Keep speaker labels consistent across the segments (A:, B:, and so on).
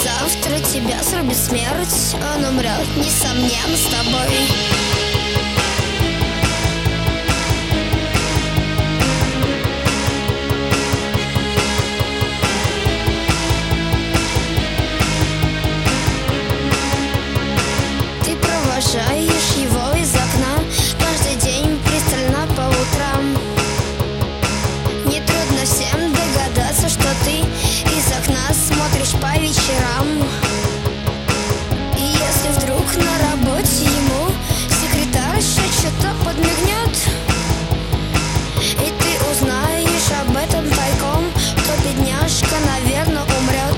A: завтра тебя срубит смерть, он умрет, несомненно, с тобой. Ты провожаешь его из окна каждый день пристально по утрам. Нетрудно всем догадаться, что ты из окна смотришь по вечерам. И если вдруг на работе ему секретарша что-то подмигнет, и ты узнаешь об этом тайком, то бедняжка, наверное, умрет.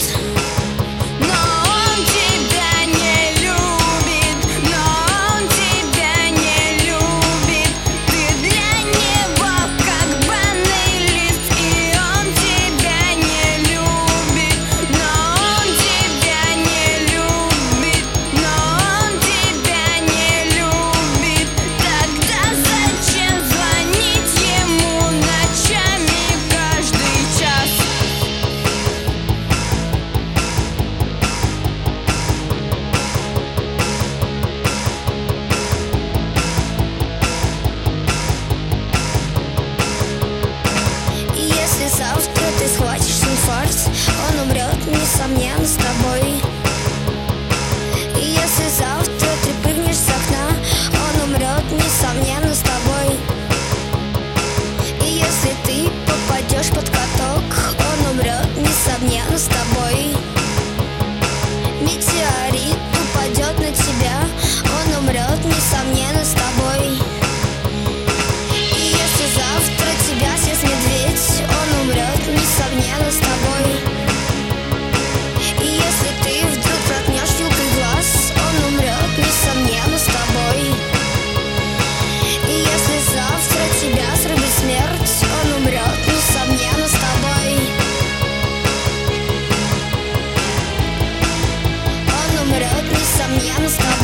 A: Завтра ты схватишь инфаркт, он умрет, несомненно, с тобой. И если завтра ты прыгнешь с окна, он умрет, несомненно, с тобой. И если ты попадешь под каток, он умрет, несомненно, с тобой. Метеорит упадет на тебя, он умрет, несомненно, с тобой. И если завтра тебя съест медведь, он умрет, несомненно, с тобой. И если ты вдруг проткнешь вилкой глаз, он умрет, несомненно, с тобой. И если завтра тебя срубит смерть, он умрет, несомненно, с тобой. Он умрет, несомненно, с тобой.